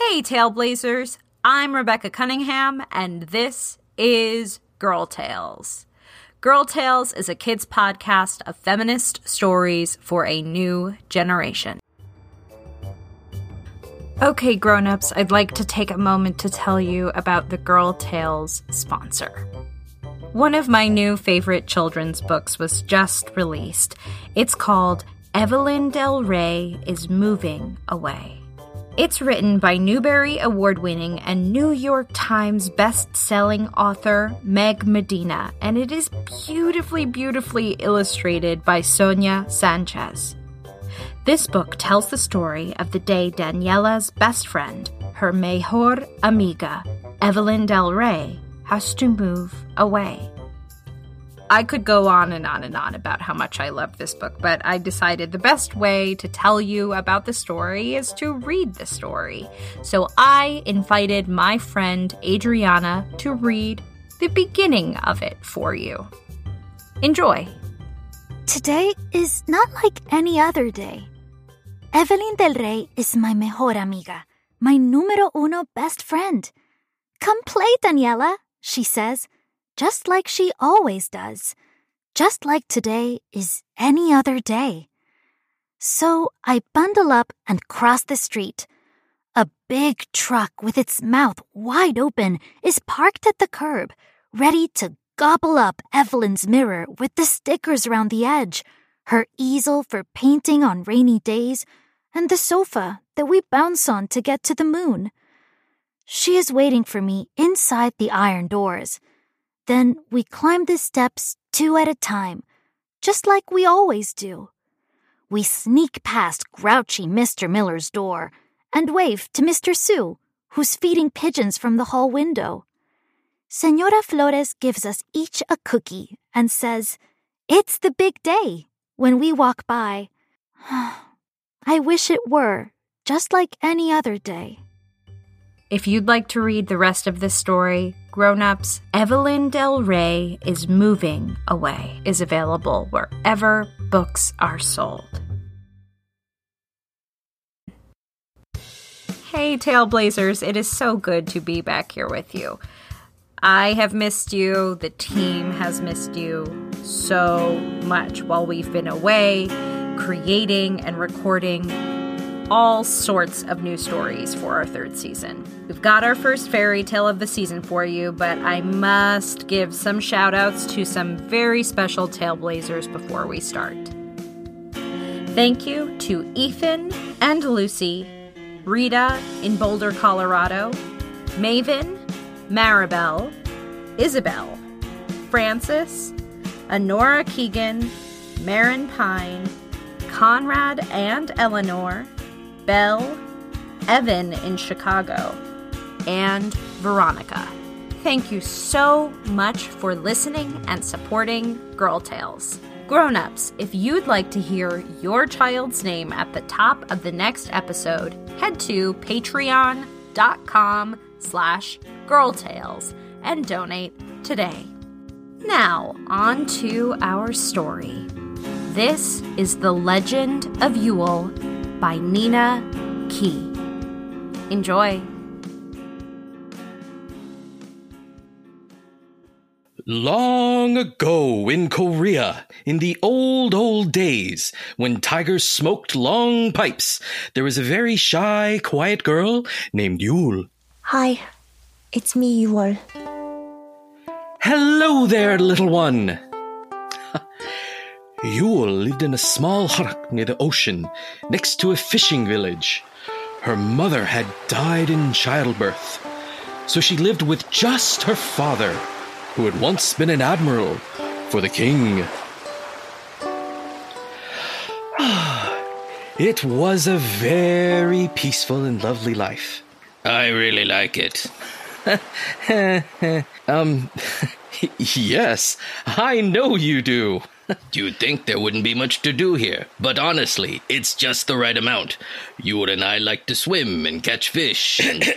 Hey, Tailblazers! I'm Rebecca Cunningham, and this is Girl Tales. Girl Tales is a kids' podcast of feminist stories for a new generation. Okay, grown-ups, I'd like to take a moment to tell you about the Girl Tales sponsor. One of my new favorite children's books was just released. It's called Evelyn Del Rey is Moving Away. It's written by Newbery Award-winning and New York Times best-selling author Meg Medina, and it is beautifully, beautifully illustrated by Sonia Sanchez. This book tells the story of the day Daniela's best friend, her mejor amiga, Evelyn Del Rey, has to move away. I could go on and on and on about how much I love this book, but I decided the best way to tell you about the story is to read the story. So I invited my friend Adriana to read the beginning of it for you. Enjoy. Today is not like any other day. Evelyn Del Rey is my mejor amiga, my número uno best friend. Come play, Daniela, she says, just like she always does, just like today is any other day. So I bundle up and cross the street. A big truck with its mouth wide open is parked at the curb, ready to gobble up Evelyn's mirror with the stickers around the edge, her easel for painting on rainy days, and the sofa that we bounce on to get to the moon. She is waiting for me inside the iron doors. Then we climb the steps 2 at a time, just like we always do. We sneak past grouchy Mr. Miller's door and wave to Mr. Sue, who's feeding pigeons from the hall window. Senora Flores gives us each a cookie and says, "It's the big day," when we walk by. I wish it were, just like any other day. If you'd like to read the rest of this story, grown-ups, Evelyn Del Rey is Moving Away is available wherever books are sold. Hey, Tailblazers, it is so good to be back here with you. I have missed you, the team has missed you so much while we've been away, creating and recording all sorts of new stories for our 3rd season. We've got our first fairy tale of the season for you, but I must give some shout-outs to some very special Tailblazers before we start. Thank you to Ethan and Lucy, Rita in Boulder, Colorado, Maven, Maribel, Isabel, Francis, Honora Keegan, Marin Pine, Conrad and Eleanor, Belle, Evan in Chicago, and Veronica. Thank you so much for listening and supporting Girl Tales. Grown-ups, if you'd like to hear your child's name at the top of the next episode, head to patreon.com/girltales and donate today. Now, on to our story. This is The Legend of Yule by Nina Key. Enjoy. Long ago in Korea, in the old days, when tigers smoked long pipes, there was a very shy, quiet girl named Yule. Hi, it's me, Yule. Hello there, little one. Yule lived in a small hut near the ocean, next to a fishing village. Her mother had died in childbirth, so she lived with just her father, who had once been an admiral for the king. It was a very peaceful and lovely life. I really like it. Yes, I know you do. You'd think there wouldn't be much to do here, but honestly, it's just the right amount. You and I like to swim and catch fish.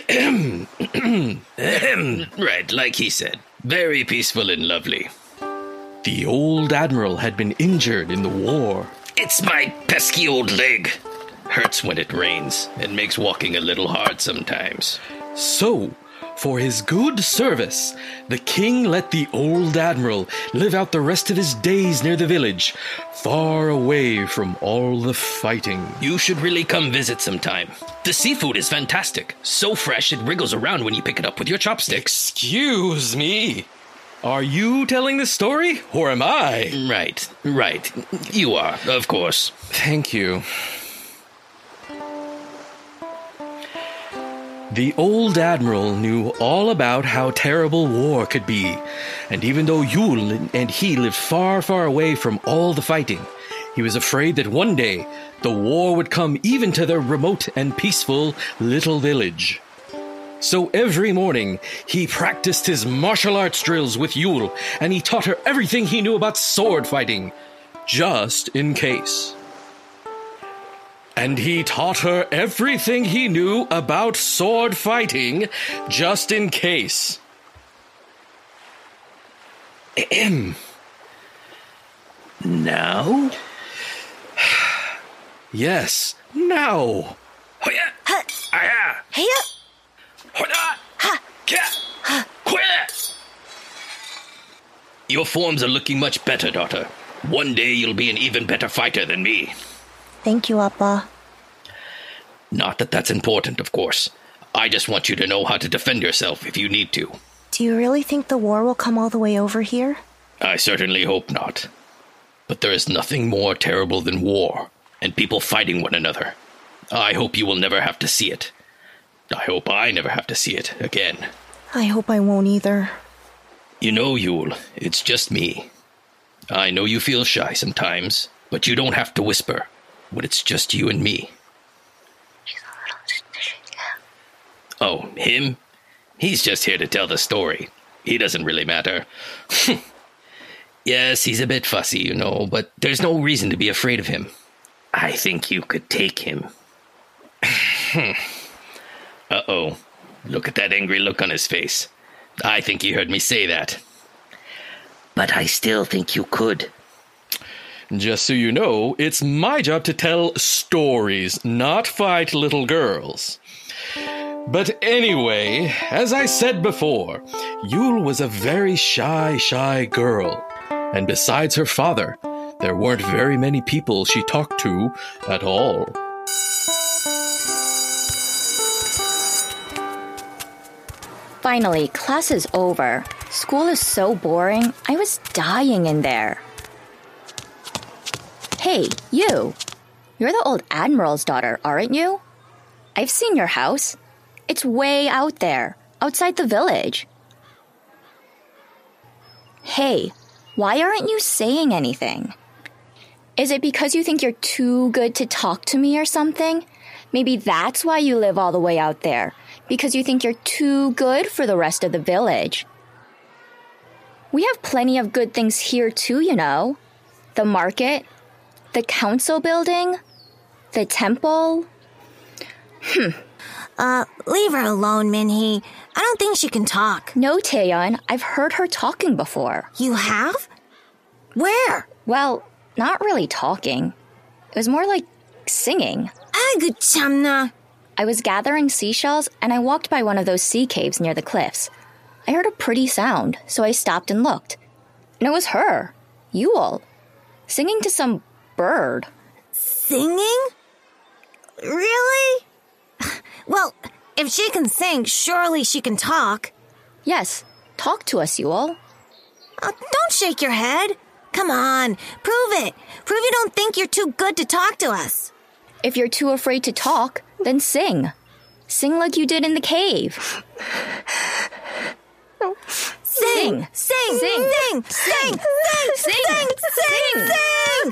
Right, like he said. Very peaceful and lovely. The old admiral had been injured in the war. It's my pesky old leg. Hurts when it rains and makes walking a little hard sometimes. So, for his good service, the king let the old admiral live out the rest of his days near the village, far away from all the fighting. You should really come visit sometime. The seafood is fantastic. So fresh it wriggles around when you pick it up with your chopsticks. Excuse me. Are you telling the story, or am I? Right. You are, of course. Thank you. The old admiral knew all about how terrible war could be, and even though Yule and he lived far, far away from all the fighting, he was afraid that one day the war would come even to their remote and peaceful little village. So every morning, he practiced his martial arts drills with Yule, and he taught her everything he knew about sword fighting, just in case. And he taught her everything he knew about sword fighting, just in case. Now? Yes, now. Your forms are looking much better, daughter. One day you'll be an even better fighter than me. Thank you, Appa. Not that that's important, of course. I just want you to know how to defend yourself if you need to. Do you really think the war will come all the way over here? I certainly hope not. But there is nothing more terrible than war, and people fighting one another. I hope you will never have to see it. I hope I never have to see it again. I hope I won't either. You know, Yule, it's just me. I know you feel shy sometimes, but you don't have to whisper when it's just you and me. Oh, him? He's just here to tell the story. He doesn't really matter. Yes, he's a bit fussy, you know, but there's no reason to be afraid of him. I think you could take him. Uh-oh. Look at that angry look on his face. I think he heard me say that. But I still think you could. Just so you know, it's my job to tell stories, not fight little girls. But anyway, as I said before, Yule was a very shy girl. And besides her father, there weren't very many people she talked to at all. Finally, class is over. School is so boring. I was dying in there. Hey, you. You're the old admiral's daughter, aren't you? I've seen your house. It's way out there, outside the village. Hey, why aren't you saying anything? Is it because you think you're too good to talk to me or something? Maybe that's why you live all the way out there, because you think you're too good for the rest of the village. We have plenty of good things here too, you know. The market, the council building, the temple. Leave her alone, Minhee. I don't think she can talk. No, Taeyeon, I've heard her talking before. You have? Where? Well, not really talking. It was more like singing. Agu chamna. I was gathering seashells and I walked by one of those sea caves near the cliffs. I heard a pretty sound, so I stopped and looked. And it was her, Yule, singing to some bird. Singing? Really? Well, if she can sing, surely she can talk. Yes, talk to us, Yule. Don't shake your head. Come on, prove it. Prove you don't think you're too good to talk to us. If you're too afraid to talk, then sing. Sing like you did in the cave. Sing, sing, sing, sing, sing, sing, sing, sing.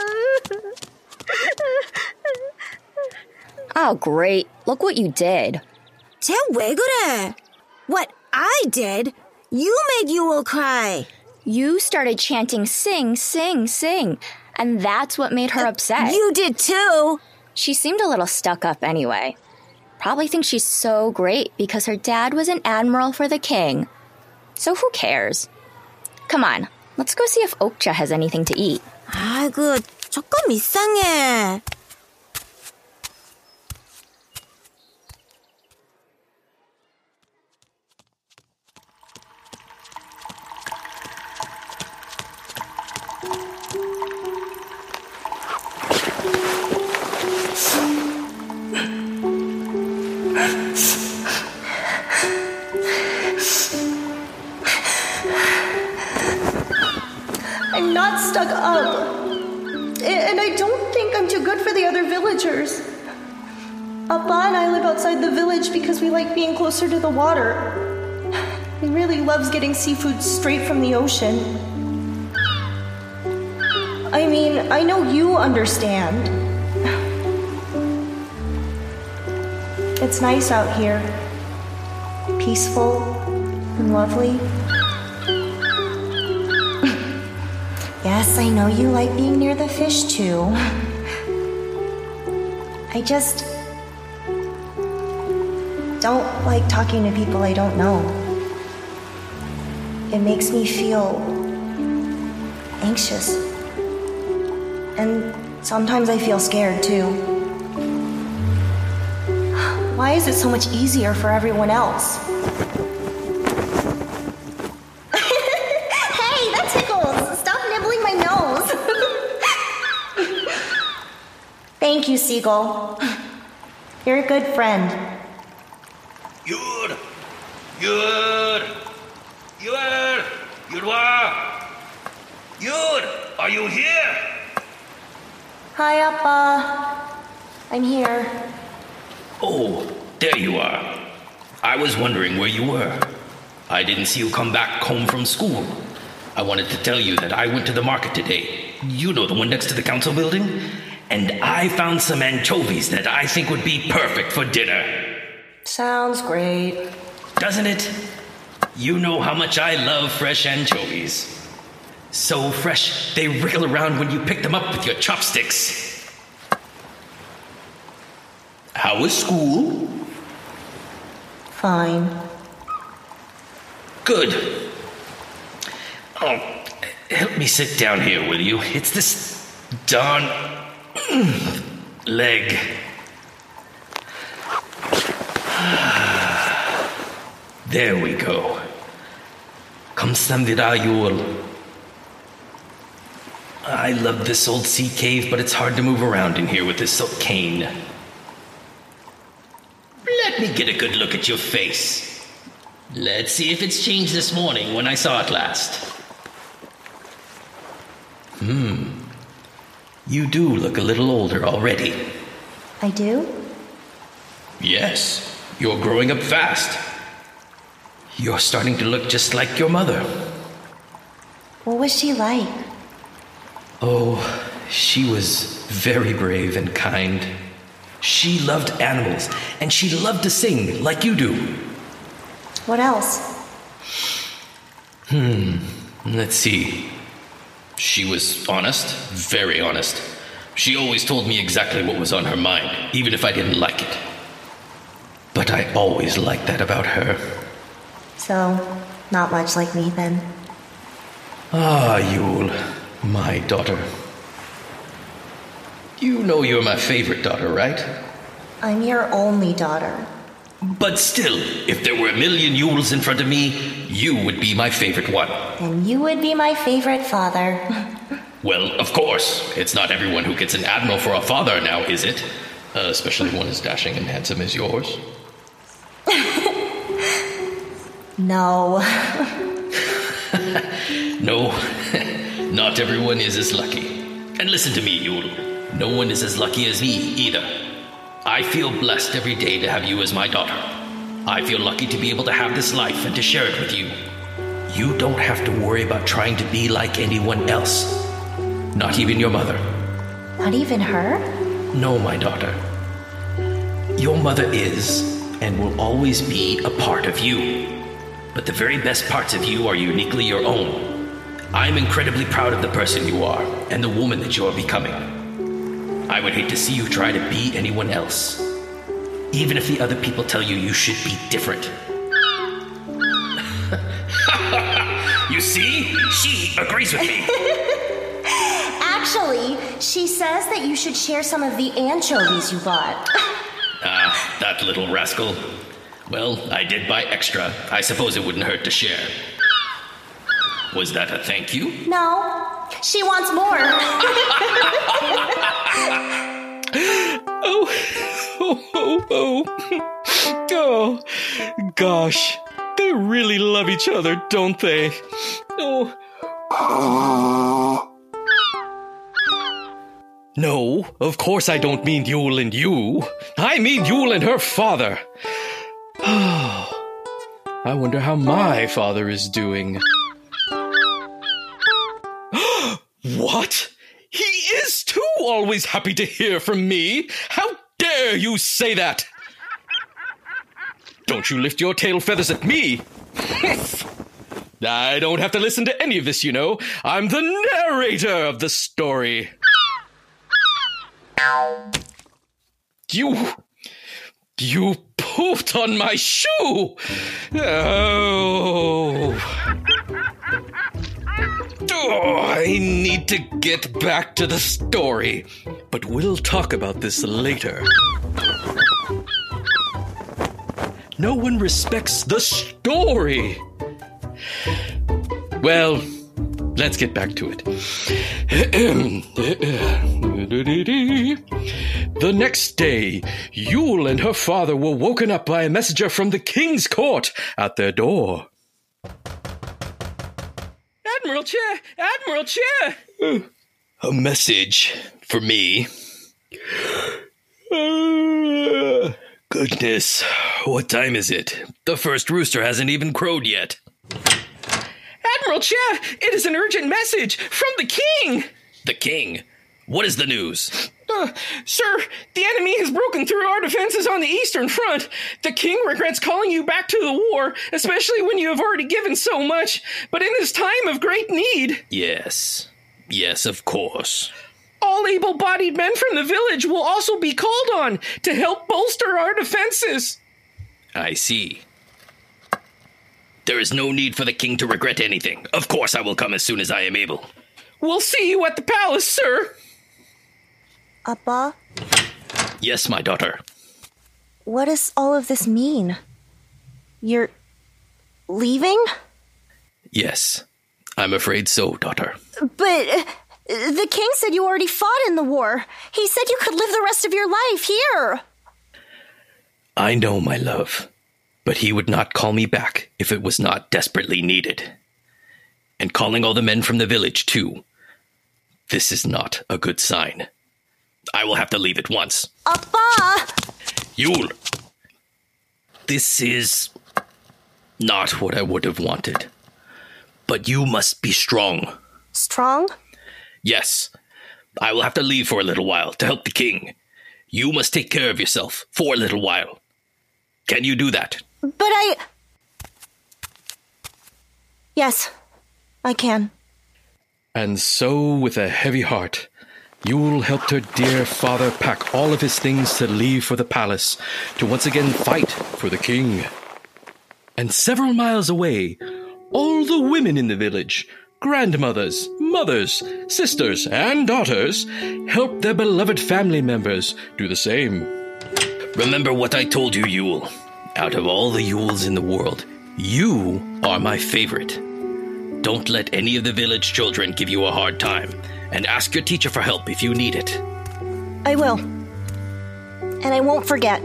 Oh, great. Look what you did. 쟤 왜 그래? What I did? You made Yule cry. You started chanting sing, sing, sing, and that's what made her upset. You did too. She seemed a little stuck up anyway. Probably thinks she's so great because her dad was an admiral for the king. So who cares? Come on, let's go see if Okja has anything to eat. 아이고, 조금 이상해. I'm not stuck up. And I don't think I'm too good for the other villagers. Appa and I live outside the village because we like being closer to the water. He really loves getting seafood straight from the ocean. I mean, I know you understand. It's nice out here. Peaceful and lovely. Yes, I know you like being near the fish too. I just don't like talking to people I don't know. It makes me feel anxious. And sometimes I feel scared too. Why is it so much easier for everyone else? Hey, that tickles! Stop nibbling my nose! Thank you, Seagull. You're a good friend. Yur! Yur, are you here? Hi, Appa. I'm here. Oh, there you are. I was wondering where you were. I didn't see you come back home from school. I wanted to tell you that I went to the market today. You know, the one next to the council building? And I found some anchovies that I think would be perfect for dinner. Sounds great. Doesn't it? You know how much I love fresh anchovies. So fresh, they wriggle around when you pick them up with your chopsticks. How was school? Fine. Good. Oh, help me sit down here, will you? It's this darn leg. There we go. Kamsamdira Yul. I love this old sea cave, but it's hard to move around in here with this silk cane. Let me get a good look at your face. Let's see if it's changed this morning when I saw it last. You do look a little older already. I do? Yes, you're growing up fast. You're starting to look just like your mother. What was she like? Oh, she was very brave and kind. She loved animals, and she loved to sing like you do. What else? Let's see. She was honest, very honest. She always told me exactly what was on her mind, even if I didn't like it. But I always liked that about her. So, not much like me then. Ah, Yule, my daughter. You know you're my favorite daughter, right? I'm your only daughter. But still, if there were a million Yules in front of me, you would be my favorite one. And you would be my favorite father. Well, of course. It's not everyone who gets an admiral for a father now, is it? Especially one as dashing and handsome as yours. No. No, not everyone is as lucky. And listen to me, Yule. No one is as lucky as me, either. I feel blessed every day to have you as my daughter. I feel lucky to be able to have this life and to share it with you. You don't have to worry about trying to be like anyone else. Not even your mother. Not even her? No, my daughter. Your mother is, and will always be, a part of you. But the very best parts of you are uniquely your own. I'm incredibly proud of the person you are, and the woman that you are becoming. I would hate to see you try to be anyone else. Even if the other people tell you you should be different. You see? She agrees with me. Actually, she says that you should share some of the anchovies you bought. Ah, that little rascal. Well, I did buy extra. I suppose it wouldn't hurt to share. Was that a thank you? No, she wants more. Oh, gosh. They really love each other, don't they? Oh. No, of course I don't mean Yule and you. I mean Yule and her father. I wonder how my father is doing. What? He is too always happy to hear from me. How dare you say that? Don't you lift your tail feathers at me. I don't have to listen to any of this, you know. I'm the narrator of the story. You pooped on my shoe! Oh, I need to get back to the story, but we'll talk about this later. No one respects the story. Well, let's get back to it. The next day, Yule and her father were woken up by a messenger from the king's court at their door. Admiral Chair! Admiral Chair! A message for me. Goodness, what time is it? The first rooster hasn't even crowed yet. Admiral Chair, it is an urgent message from the king! The king? What is the news? Sir, the enemy has broken through our defenses on the eastern front. The king regrets calling you back to the war, especially when you have already given so much, but in this time of great need. Yes, of course. All able-bodied men from the village will also be called on to help bolster our defenses. I see. There is no need for the king to regret anything. Of course I will come as soon as I am able. We'll see you at the palace, sir. Appa? Yes, my daughter. What does all of this mean? You're leaving? Yes, I'm afraid so, daughter. But the king said you already fought in the war. He said you could live the rest of your life here. I know, my love, but he would not call me back if it was not desperately needed. And calling all the men from the village, too. This is not a good sign. I will have to leave at once. Appa! Yule! This is not what I would have wanted. But you must be strong. Strong? Yes. I will have to leave for a little while to help the king. You must take care of yourself for a little while. Can you do that? But Yes, I can. And so, with a heavy heart, Yule helped her dear father pack all of his things to leave for the palace, to once again fight for the king. And several miles away, all the women in the village, grandmothers, mothers, sisters, and daughters, helped their beloved family members do the same. Remember what I told you, Yule. Out of all the Yules in the world, you are my favorite. Don't let any of the village children give you a hard time, and ask your teacher for help if you need it. I will. And I won't forget.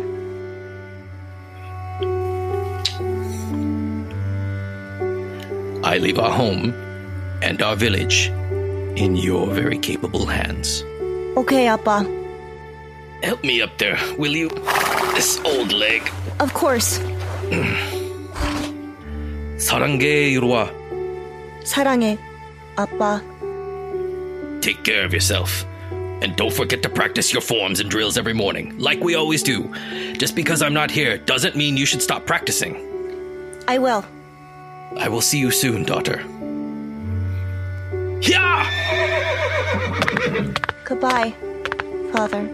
I leave our home and our village in your very capable hands. Okay, Appa. Help me up there, will you? This old leg. Of course. 사랑해, 유로아. 사랑해, Appa. Take care of yourself. And don't forget to practice your forms and drills every morning, like we always do. Just because I'm not here doesn't mean you should stop practicing. I will. I will see you soon, daughter. Yeah! Goodbye, Father.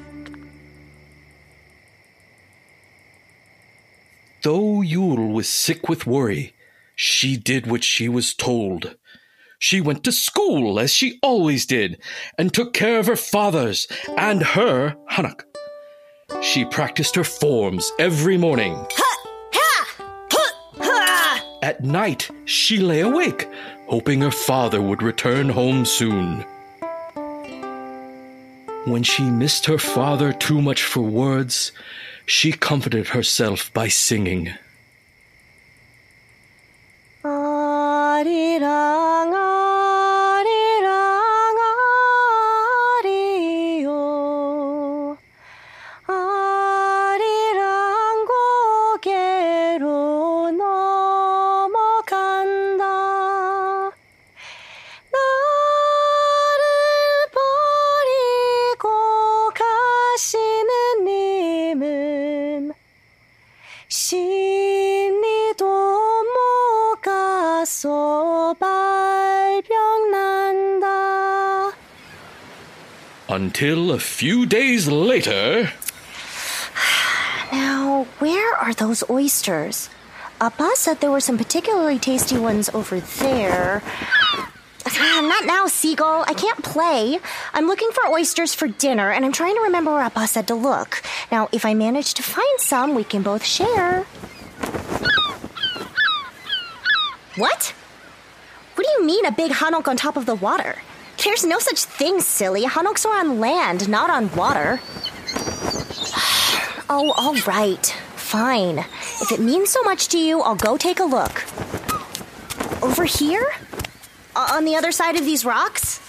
Though Yule was sick with worry, she did what she was told. She went to school, as she always did, and took care of her father's and her Hanak. She practiced her forms every morning. At night, she lay awake, hoping her father would return home soon. When she missed her father too much for words, she comforted herself by singing. 아리랑 아리랑 아리요 아리랑 고개로 넘어간다 나를 버리고 가시는 님은 신이도 못 가서 발병난다. Until a few days later... Now, where are those oysters? Appa said there were some particularly tasty ones over there. Not now, Seagull. I can't play. I'm looking for oysters for dinner, and I'm trying to remember where Appa said to look. Now, if I manage to find some, we can both share. What? What do you mean a big hanok on top of the water? There's no such thing, silly. Hanoks are on land, not on water. Oh, all right. Fine. If it means so much to you, I'll go take a look. Over here? On the other side of these rocks?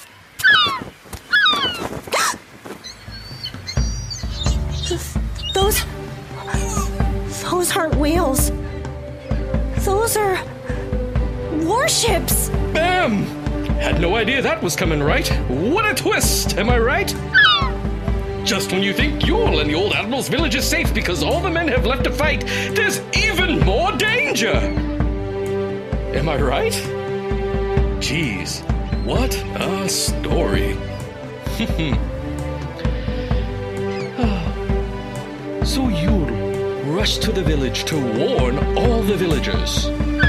Those aren't whales. Those are warships. Bam! Had no idea that was coming, right? What a twist, am I right? Just when you think Yule and the old Admiral's village is safe because all the men have left to fight, there's even more danger! Am I right? Jeez, what a story. So Yule rushed to the village to warn all the villagers.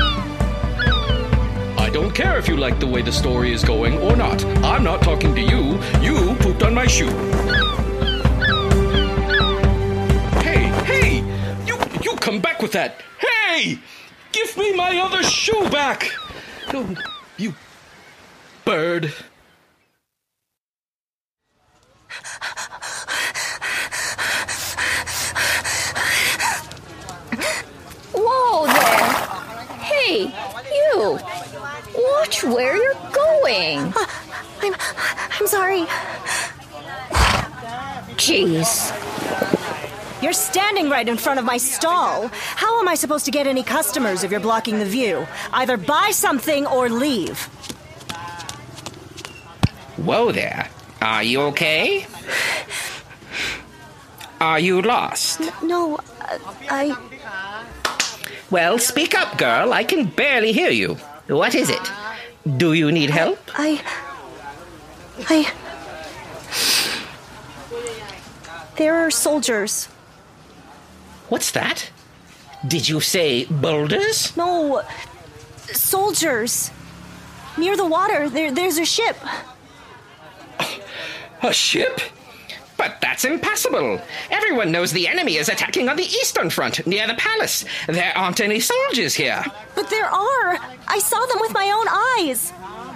I don't care if you like the way the story is going or not. I'm not talking to you. You pooped on my shoe. Hey! You come back with that. Hey! Give me my other shoe back! Oh, you bird. Whoa there! Hey, you! Watch where you're going! I'm sorry. Jeez. You're standing right in front of my stall. How am I supposed to get any customers if you're blocking the view? Either buy something or leave. Whoa there. Are you okay? Are you lost? No, I... Well, speak up, girl. I can barely hear you. What is it? Do you need help? There are soldiers. What's that? Did you say boulders? No, soldiers. Near the water, there's a ship. A ship? But that's impossible. Everyone knows the enemy is attacking on the eastern front, near the palace. There aren't any soldiers here. But there are. I saw them with my own eyes.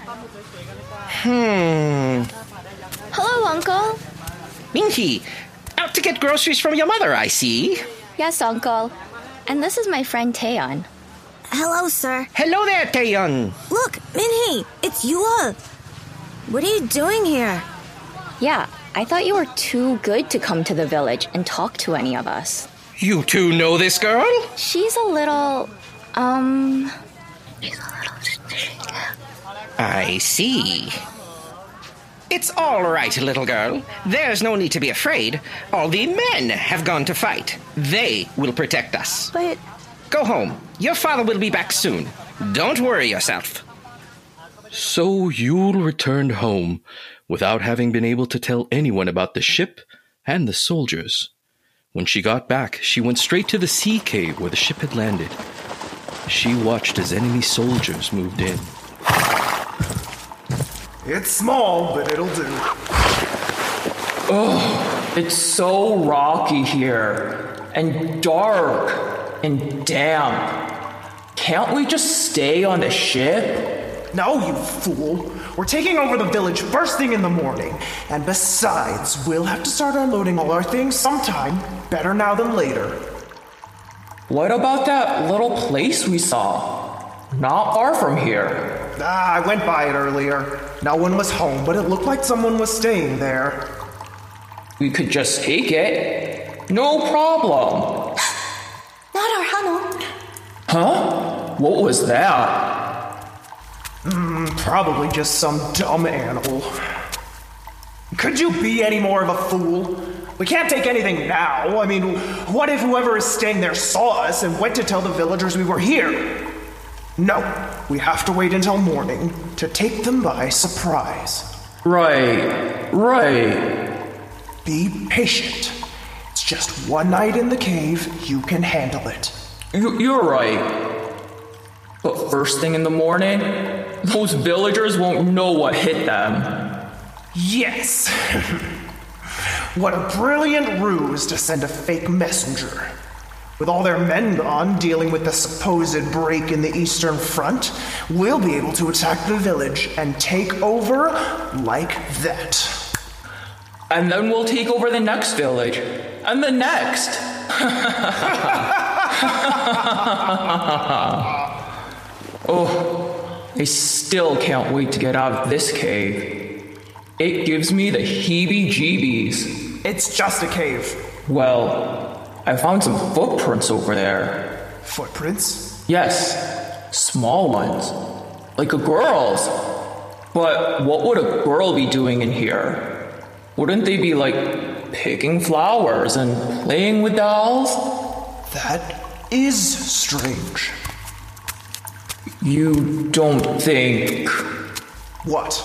Hello, Uncle. Minky, out to get groceries from your mother, I see. Yes, Uncle. And this is my friend Taeyeon. Hello, sir. Hello there, Taeyeon. Look, Minhee, it's Yule. What are you doing here? Yeah, I thought you were too good to come to the village and talk to any of us. You two know this girl? She's a little, I see. It's all right, little girl. There's no need to be afraid. All the men have gone to fight. They will protect us. But... Go home. Your father will be back soon. Don't worry yourself. So Yule returned home without having been able to tell anyone about the ship and the soldiers. When she got back, she went straight to the sea cave where the ship had landed. She watched as enemy soldiers moved in. It's small, but it'll do. Oh, it's so rocky here, and dark, and damp. Can't we just stay on the ship? No, you fool. We're taking over the village first thing in the morning. And besides, we'll have to start unloading all our things sometime. Better now than later. What about that little place we saw? Not far from here. I went by it earlier. No one was home, but it looked like someone was staying there. We could just take it. No problem. Not our Hano. Huh? What was that? Probably just some dumb animal. Could you be any more of a fool? We can't take anything now. I mean, what if whoever is staying there saw us and went to tell the villagers we were here? No, we have to wait until morning to take them by surprise. Right. Be patient. It's just one night in the cave. You can handle it. You're right. But first thing in the morning, those villagers won't know what hit them. Yes. What a brilliant ruse to send a fake messenger. With all their men gone dealing with the supposed break in the Eastern Front, we'll be able to attack the village and take over like that. And then we'll take over the next village. And the next. Oh, I still can't wait to get out of this cave. It gives me the heebie-jeebies. It's just a cave. Well, I found some footprints over there. Footprints? Yes, small ones. Like a girl's. But what would a girl be doing in here? Wouldn't they be, like, picking flowers and playing with dolls? That is strange. You don't think... What?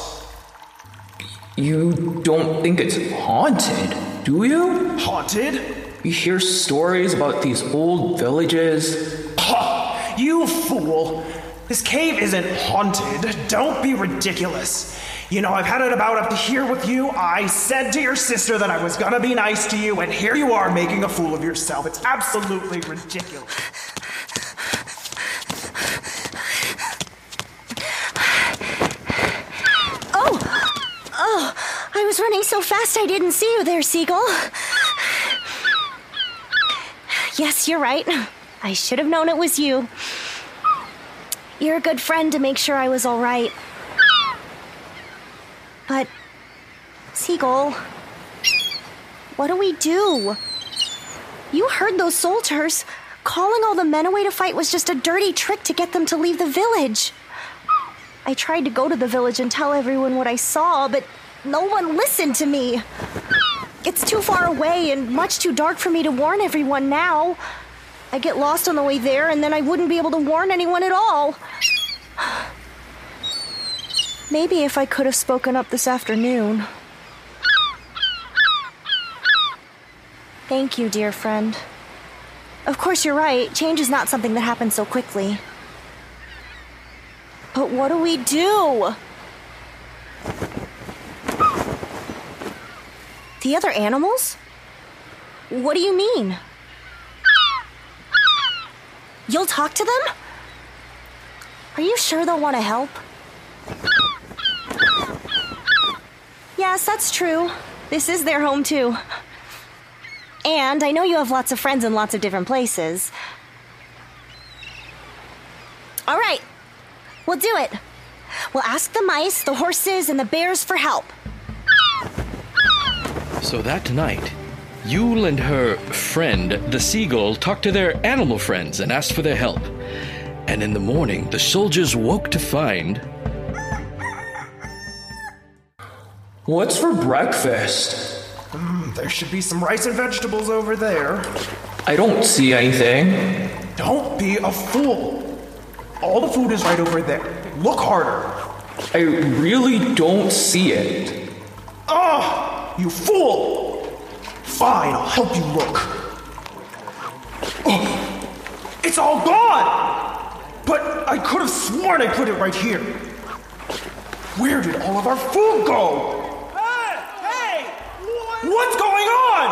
You don't think it's haunted, do you? Haunted? You hear stories about these old villages. Ha! You fool! This cave isn't haunted. Don't be ridiculous. You know, I've had it about up to here with you. I said to your sister that I was gonna be nice to you, and here you are making a fool of yourself. It's absolutely ridiculous. Oh, I was running so fast I didn't see you there, Seagull. Yes, you're right. I should have known it was you. You're a good friend to make sure I was all right. But, Seagull, what do we do? You heard those soldiers. Calling all the men away to fight was just a dirty trick to get them to leave the village. I tried to go to the village and tell everyone what I saw, but no one listened to me. It's too far away and much too dark for me to warn everyone now. I'd get lost on the way there, and then I wouldn't be able to warn anyone at all. Maybe if I could have spoken up this afternoon. Thank you, dear friend. Of course, you're right. Change is not something that happens so quickly. But what do we do? The other animals? What do you mean? You'll talk to them? Are you sure they'll want to help? Yes, that's true. This is their home, too. And I know you have lots of friends in lots of different places. All right. We'll do it. We'll ask the mice, the horses, and the bears for help. So that night, Yule and her friend, the seagull, talked to their animal friends and asked for their help. And in the morning, the soldiers woke to find... What's for breakfast? There should be some rice and vegetables over there. I don't see anything. Don't be a fool. All the food is right over there. Look harder. I really don't see it. Oh, you fool! Fine, I'll help you look. Oh, it's all gone! But I could have sworn I put it right here. Where did all of our food go? Hey! What's going on?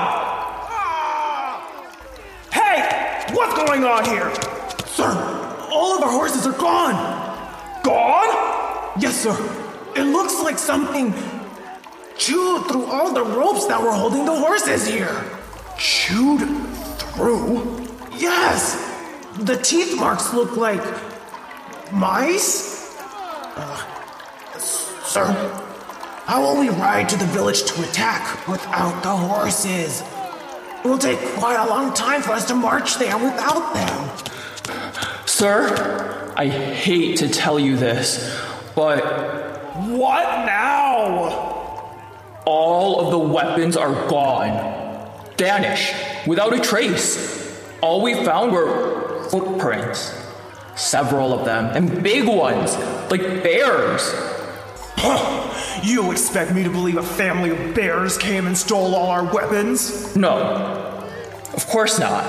Hey! What's going on here? Sir, all of our horses are gone. Gone? Yes, sir. It looks like something chewed through all the ropes that were holding the horses here. Chewed through? Yes! The teeth marks look like mice? Sir, how will we ride to the village to attack without the horses? It will take quite a long time for us to march there without them. Sir, I hate to tell you this, but What now? all of the weapons are gone. Vanished, without a trace. All we found were footprints. Several of them, and big ones, like bears. You expect me to believe a family of bears came and stole all our weapons? No, of course not.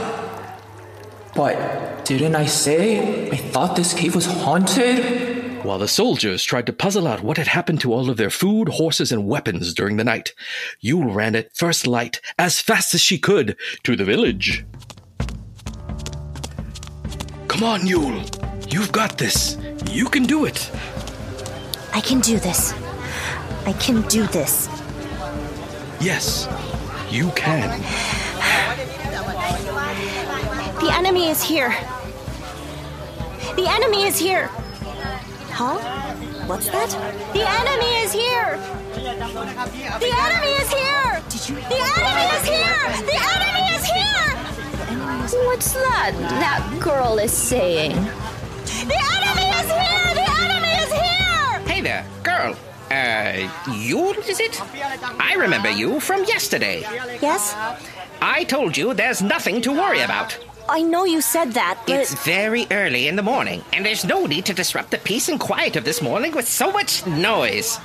But didn't I say I thought this cave was haunted? While the soldiers tried to puzzle out what had happened to all of their food, horses, and weapons during the night, Yule ran at first light as fast as she could to the village. Come on, Yule. You've got this. You can do it. I can do this. I can do this. Yes, you can. The enemy is here. The enemy is here. Huh? What's that? The enemy is here. The enemy is here. The enemy is here. The enemy is here. What's that girl is saying? The enemy is here. The enemy is here. Hey there, girl. Yule, is it? I remember you from yesterday. Yes? I told you there's nothing to worry about. I know you said that, but... It's very early in the morning, and there's no need to disrupt the peace and quiet of this morning with so much noise.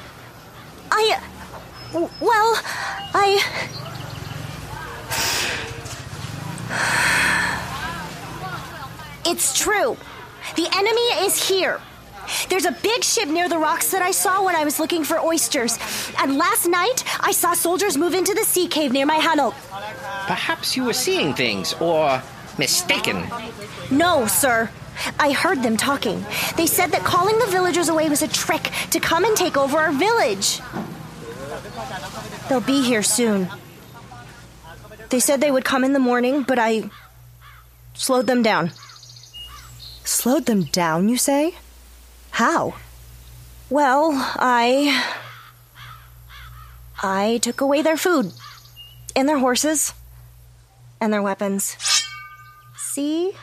It's true. The enemy is here. There's a big ship near the rocks that I saw when I was looking for oysters. And last night, I saw soldiers move into the sea cave near my hammock. Perhaps you were seeing things, or mistaken. No, sir. I heard them talking. They said that calling the villagers away was a trick to come and take over our village. They'll be here soon. They said they would come in the morning, but I slowed them down. Slowed them down, you say? How? Well, I took away their food, and their horses, and their weapons. See?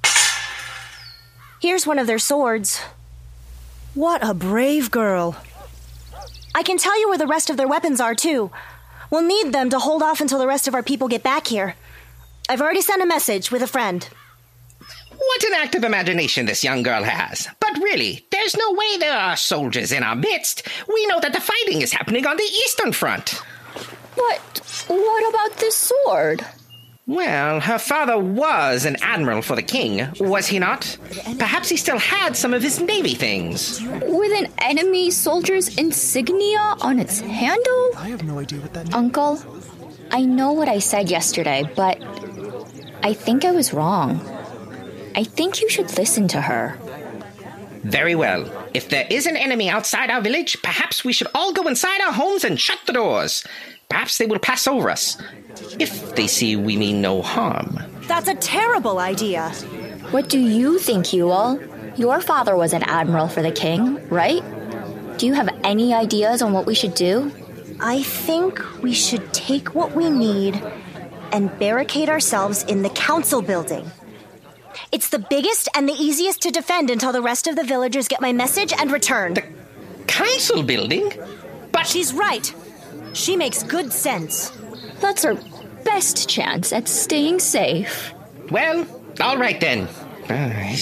Here's one of their swords. What a brave girl. I can tell you where the rest of their weapons are, too. We'll need them to hold off until the rest of our people get back here. I've already sent a message with a friend. What an active imagination this young girl has. But really, there's no way there are soldiers in our midst. We know that the fighting is happening on the Eastern Front. What about this sword? Well, her father was an admiral for the king, was he not? Perhaps he still had some of his navy things. With an enemy soldier's insignia on its handle? I have no idea what that means. Uncle, I know what I said yesterday, but I think I was wrong. I think you should listen to her. Very well. If there is an enemy outside our village, perhaps we should all go inside our homes and shut the doors. Perhaps they will pass over us, if they see we mean no harm. That's a terrible idea. What do you think, Yule? Your father was an admiral for the king, right? Do you have any ideas on what we should do? I think we should take what we need and barricade ourselves in the council building. It's the biggest and the easiest to defend until the rest of the villagers get my message and return. The council building? But she's right. She makes good sense. That's our best chance at staying safe. Well, all right then. I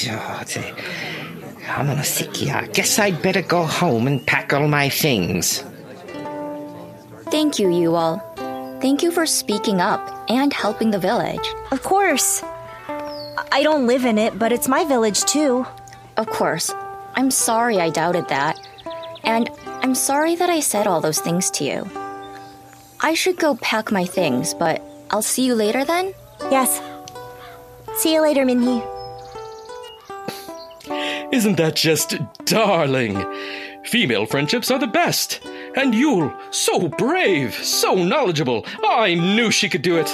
guess I'd better go home and pack all my things. Thank you, Yule. Thank you for speaking up and helping the village. Of course. I don't live in it, but it's my village too. Of course. I'm sorry I doubted that. And I'm sorry that I said all those things to you. I should go pack my things, but I'll see you later then? Yes. See you later, Minhee. Isn't that just darling? Female friendships are the best. And Yule, so brave, so knowledgeable. I knew she could do it.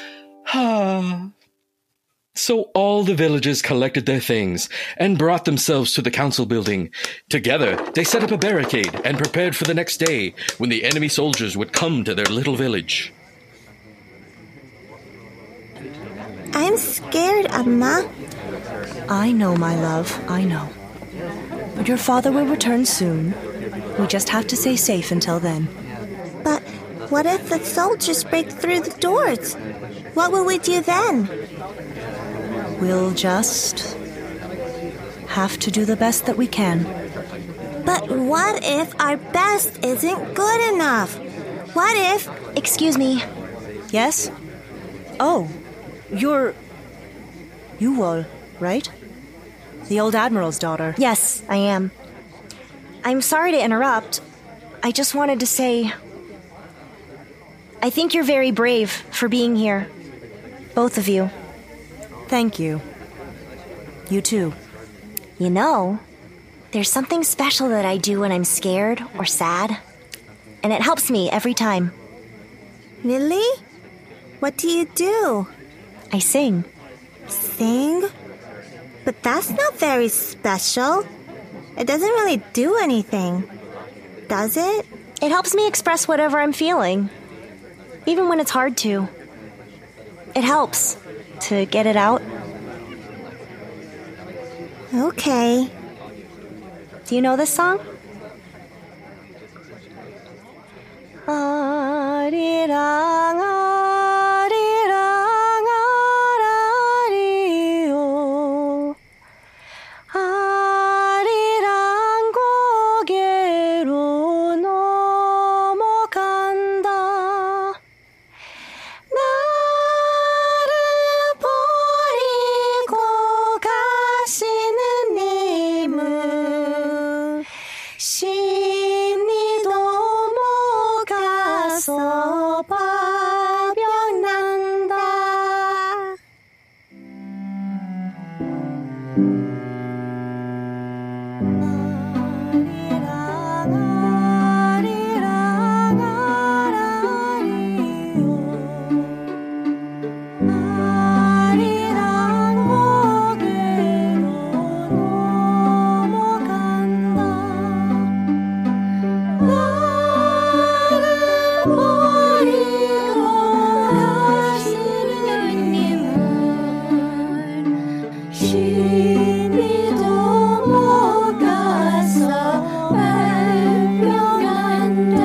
So all the villagers collected their things and brought themselves to the council building. Together, they set up a barricade and prepared for the next day when the enemy soldiers would come to their little village. I'm scared, Amma. I know, my love, I know. But your father will return soon. We just have to stay safe until then. But what if the soldiers break through the doors? What will we do then? We'll just have to do the best that we can. But what if our best isn't good enough? What if... Excuse me. Yes? Oh, you're Yule, right? The old admiral's daughter. Yes, I am. I'm sorry to interrupt. I just wanted to say... I think you're very brave for being here. Both of you. Thank you. You too. You know, there's something special that I do when I'm scared or sad. And it helps me every time. Really? What do you do? I sing. Sing? But that's not very special. It doesn't really do anything. Does it? It helps me express whatever I'm feeling. Even when it's hard to. It helps to get it out. Okay. Do you know this song? 아리랑 아리랑 아라리요 아리랑 고개로 넘어간다 나를 버리고 가시는 님은 심리도 못 가서 파병난다. 아리랑 아라리요 아리랑 고개로 넘어간다 나를 버리고 가시는 님은 심리도 못 가서 발병한다.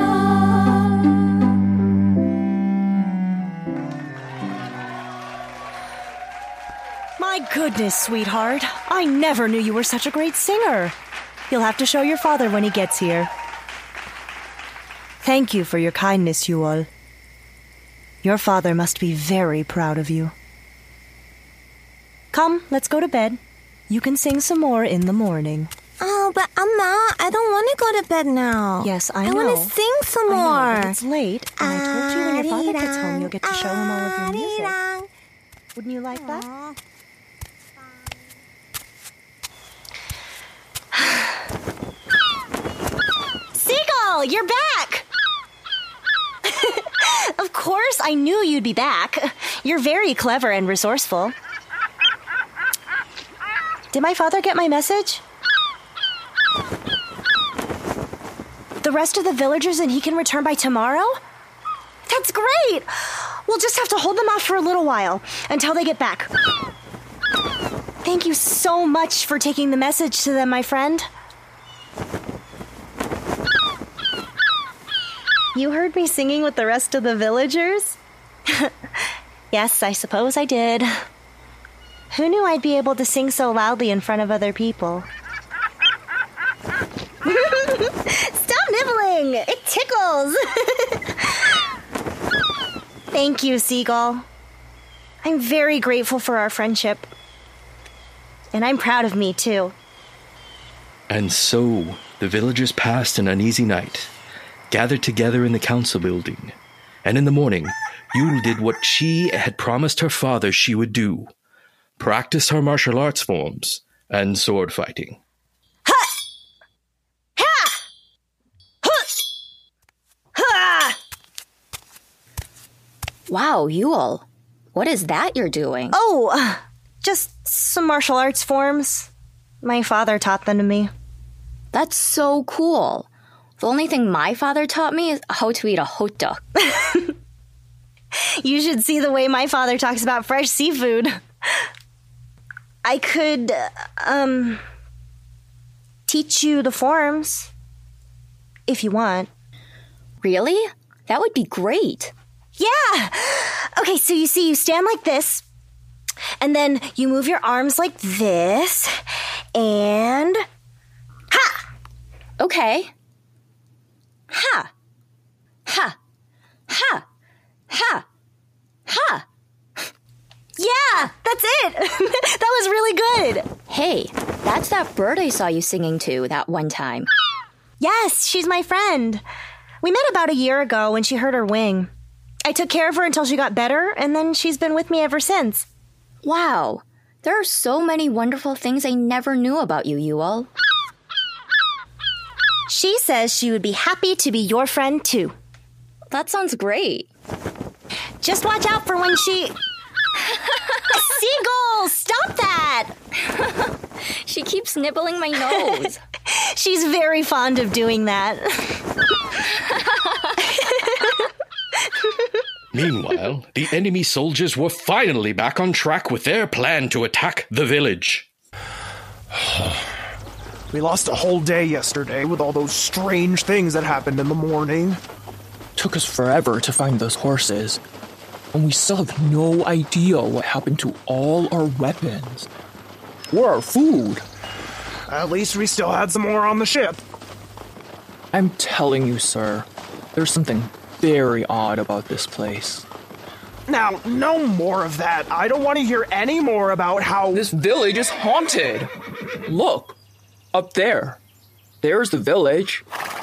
My goodness, sweetheart. I never knew you were such a great singer. You'll have to show your father when he gets here. Thank you for your kindness, Yule. Your father must be very proud of you. Come, let's go to bed. You can sing some more in the morning. Oh, but Amma, I don't want to go to bed now. Yes, I I know. want to sing some I more. know, but it's late, and I told you when your father gets home, you'll get to show him all of your music. Arirang. Wouldn't you like that? Seagull, you're back! Of course, I knew you'd be back. You're very clever and resourceful. Did my father get my message? The rest of the villagers and he can return by tomorrow? That's great! We'll just have to hold them off for a little while until they get back. Thank you so much for taking the message to them, my friend. You heard me singing with the rest of the villagers? Yes, I suppose I did. Who knew I'd be able to sing so loudly in front of other people? Stop nibbling! It tickles! Thank you, Seagull. I'm very grateful for our friendship. And I'm proud of me, too. And so the villagers passed an uneasy night, gathered together in the council building, and in the morning, Yule did what she had promised her father she would do: practice her martial arts forms and sword fighting. Ha! Ha! Wow, Yule. What is that you're doing? Oh, just some martial arts forms. My father taught them to me. That's so cool. The only thing my father taught me is how to eat a hot dog. You should see the way my father talks about fresh seafood. I could, teach you the forms, if you want. Really? That would be great. Yeah! Okay, so you see, you stand like this, and then you move your arms like this, and... Ha! Okay. Ha! Ha! Ha! Ha! Ha! Yeah, that's it! That was really good! Hey, that's that bird I saw you singing to that one time. Yes, she's my friend. We met about a year ago when she hurt her wing. I took care of her until she got better, and then she's been with me ever since. Wow, there are so many wonderful things I never knew about you, Yule. She says she would be happy to be your friend, too. That sounds great. Just watch out for when she... Seagull! Stop that! She keeps nibbling my nose. She's very fond of doing that. Meanwhile, the enemy soldiers were finally back on track with their plan to attack the village. We lost a whole day yesterday with all those strange things that happened in the morning. Took us forever to find those horses. And we still have no idea what happened to all our weapons. Or our food. At least we still had some more on the ship. I'm telling you, sir, there's something very odd about this place. Now, no more of that. I don't want to hear any more about how... This village is haunted. Look, up there. There's the village.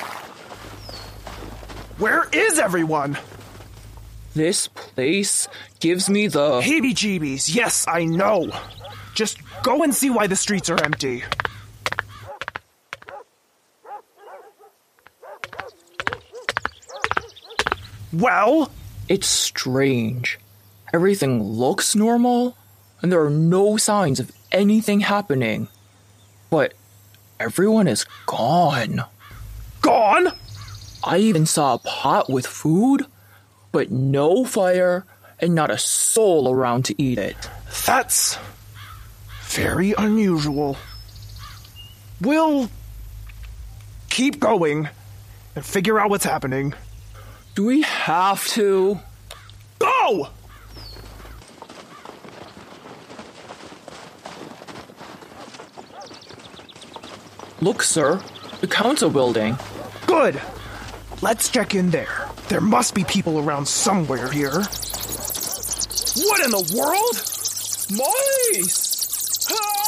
Where is everyone? This place gives me the... heebie-jeebies. Yes, I know. Just go and see why the streets are empty. Well? It's strange. Everything looks normal, and there are no signs of anything happening. But everyone is gone. Gone? I even saw a pot with food, but no fire and not a soul around to eat it. That's very unusual. We'll keep going and figure out what's happening. Do we have to? Go! Look, sir, the council building. Good. Let's check in there. There must be people around somewhere here. What in the world? Mice!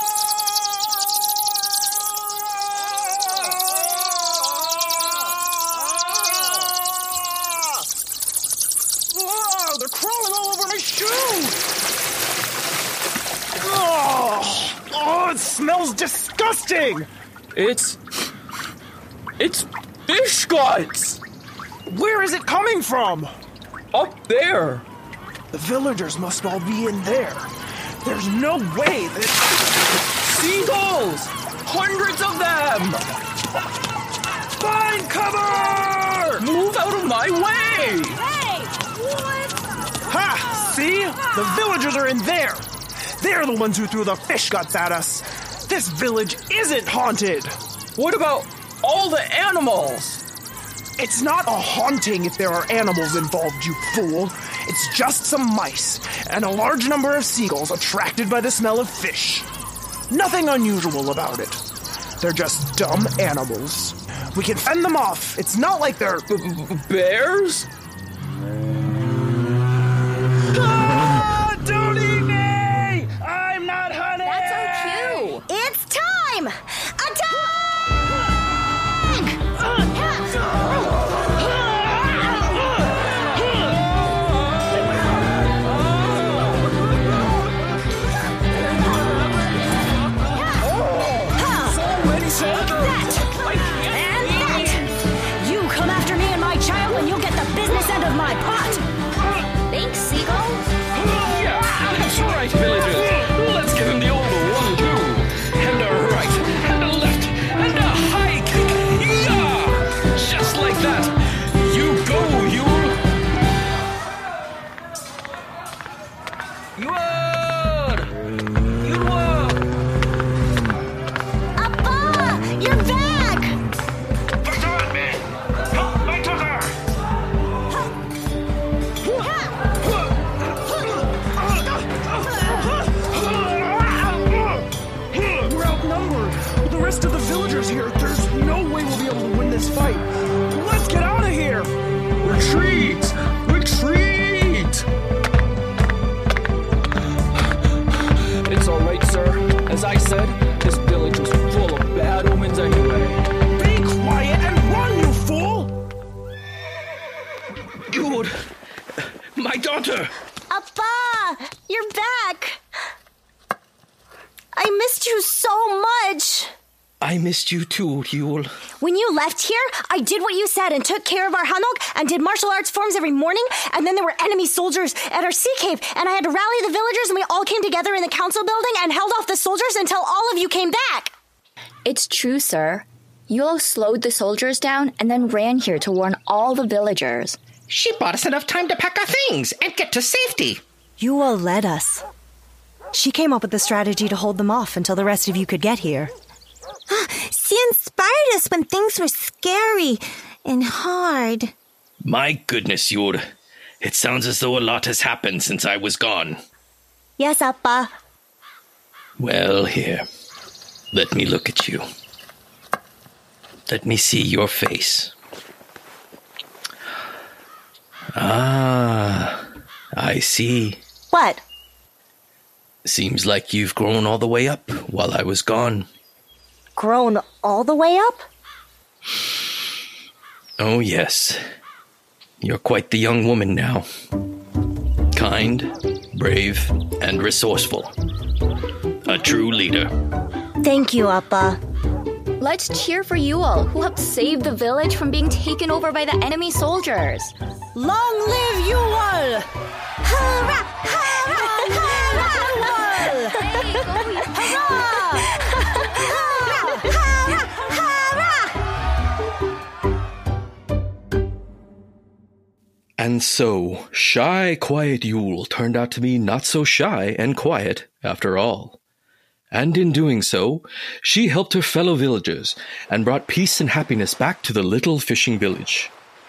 Oh, they're crawling all over my shoes! Oh, it smells disgusting! It's fish guts! Where is it coming from? Up there! The villagers must all be in there. There's no way that... Seagulls! Hundreds of them! Find cover! Move out of my way! Hey! What? Ha! See? The villagers are in there. They're the ones who threw the fish guts at us. This village isn't haunted. What about all the animals? It's not a haunting if there are animals involved, you fool. It's just some mice and a large number of seagulls attracted by the smell of fish. Nothing unusual about it. They're just dumb animals. We can fend them off. It's not like they're... bears? Ah, don't eat me! I'm not honey! That's our cue. It's time! Attack! Thanks, rest of the villagers here, there's no way we'll be able to win this fight. Let's get out of here! Retreat! Retreat! It's alright, sir. As I said, this village was full of bad omens anyway. Be quiet and run, you fool! Yul! My daughter! Appa! You're back! I missed you so much! I missed you too, Yul. When you left here, I did what you said and took care of our Hanok and did martial arts forms every morning, and then there were enemy soldiers at our sea cave, and I had to rally the villagers, and we all came together in the council building and held off the soldiers until all of you came back! It's true, sir. Yul slowed the soldiers down and then ran here to warn all the villagers. She bought us enough time to pack our things and get to safety. You all led us. She came up with the strategy to hold them off until the rest of you could get here. She inspired us when things were scary and hard. My goodness, Yul. It sounds as though a lot has happened since I was gone. Yes, Appa. Well, here. Let me look at you. Let me see your face. Ah, I see. What? Seems like you've grown all the way up while I was gone. Grown all the way up? Oh, yes. You're quite the young woman now. Kind, brave, and resourceful. A true leader. Thank you, Appa. Let's cheer for Yul, who helped save the village from being taken over by the enemy soldiers. Long live Yul! Hurrah! Hurrah! Hurrah! Hey, go Yul! And so, shy, quiet Yul turned out to be not so shy and quiet after all. And in doing so, she helped her fellow villagers and brought peace and happiness back to the little fishing village.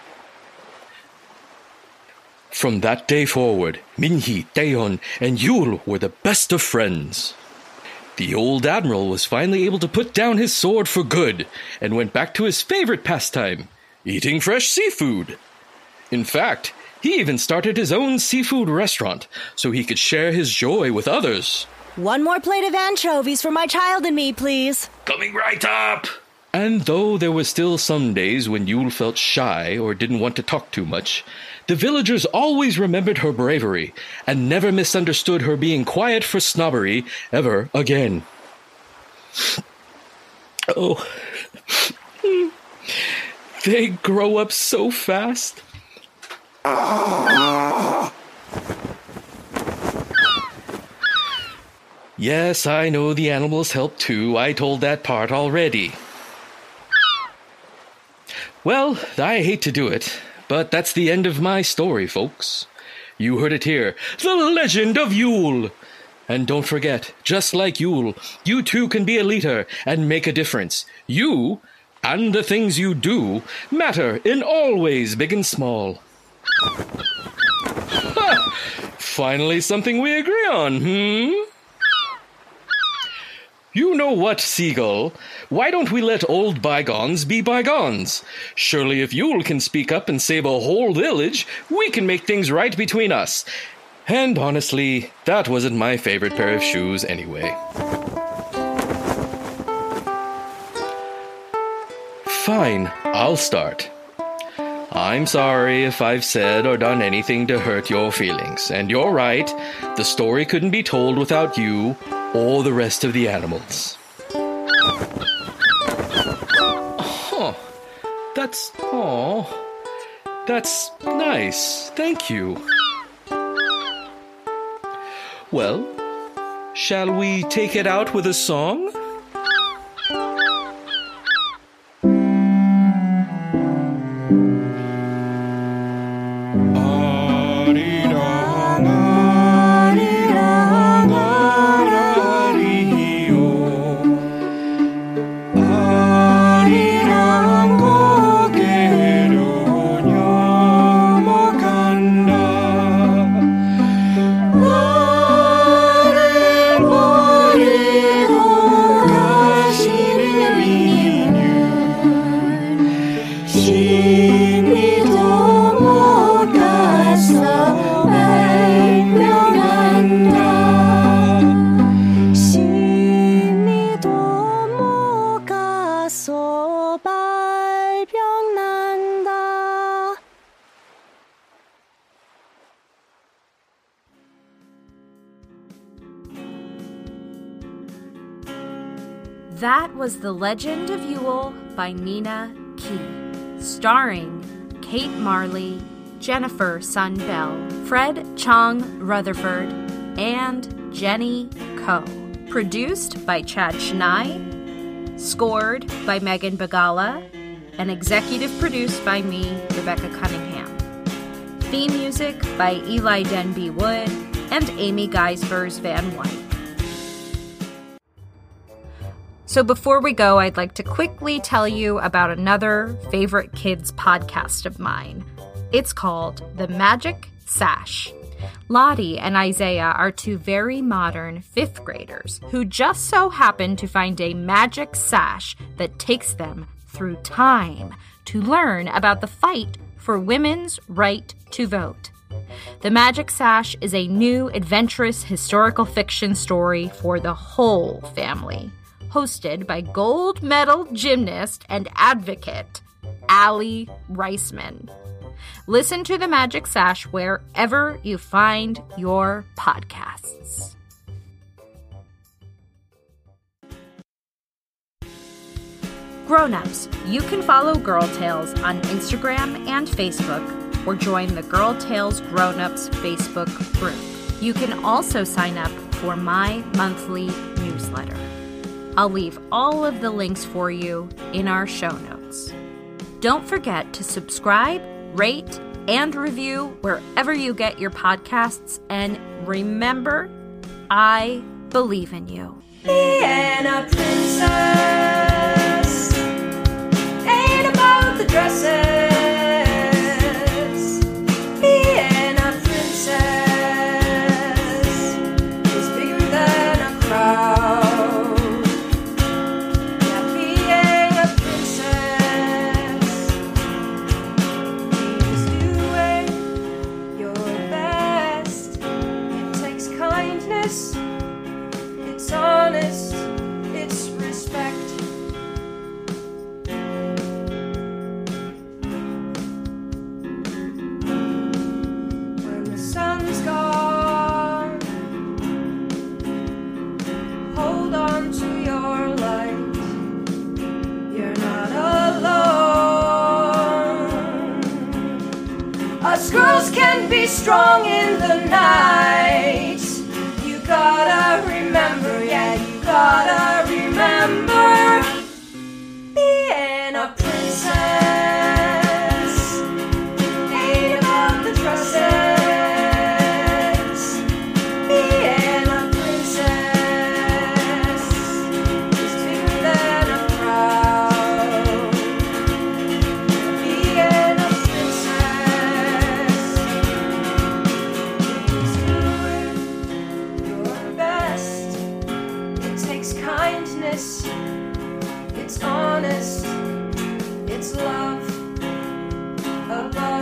From that day forward, Minhee, Taeyeon, and Yul were the best of friends. The old admiral was finally able to put down his sword for good and went back to his favorite pastime, eating fresh seafood. In fact, he even started his own seafood restaurant so he could share his joy with others. One more plate of anchovies for my child and me, please. Coming right up! And though there were still some days when Yul felt shy or didn't want to talk too much, the villagers always remembered her bravery and never misunderstood her being quiet for snobbery ever again. Oh, they grow up so fast. Yes, I know the animals help too. I told that part already. Well, I hate to do it, but that's the end of my story, folks. You heard it here. The Legend of Yul! And don't forget, just like Yul, you too can be a leader and make a difference. You, and the things you do, matter in all ways, big and small. Ha! Finally something we agree on, You know what, Seagull? Why don't we let old bygones be bygones? Surely if Yul can speak up and save a whole village, we can make things right between us. And honestly, that wasn't my favorite pair of shoes anyway. Fine, I'll start. I'm sorry if I've said or done anything to hurt your feelings. And you're right, the story couldn't be told without you or the rest of the animals. That's nice. Thank you. Well, shall we take it out with a song? That was The Legend of Yule by Nina Key, starring Kate Marley, Jennifer Sun Bell, Fred Chong Rutherford, and Jenny Ko. Produced by Chad Chennai, scored by Megan Bagala, and executive produced by me, Rebecca Cunningham. Theme music by Eli Denby Wood and Amy Geisvers Van White. So before we go, I'd like to quickly tell you about another favorite kids podcast of mine. It's called The Magic Sash. Lottie and Isaiah are two very modern 5th graders who just so happen to find a magic sash that takes them through time to learn about the fight for women's right to vote. The Magic Sash is a new, adventurous historical fiction story for the whole family, hosted by gold medal gymnast and advocate Allie Reisman. Listen to The Magic Sash wherever you find your podcasts. Grown-ups, you can follow Girl Tales on Instagram and Facebook or join the Girl Tales Grown-ups Facebook group. You can also sign up for my monthly newsletter. I'll leave all of the links for you in our show notes. Don't forget to subscribe, rate, and review wherever you get your podcasts. And remember, I believe in you. Vienna princess ain't about the dresses. Vienna princess is bigger than a crowd. It's honest, it's respect. When the sun's gone, hold on to your light. You're not alone. Us girls can be strong in the night. Gotta remember, yeah, you gotta remember, being a princess ain't about the dresses. Being a princess is bigger than a crowd. Being a princess is doing your best. It takes kindness, it's honest, it's love above.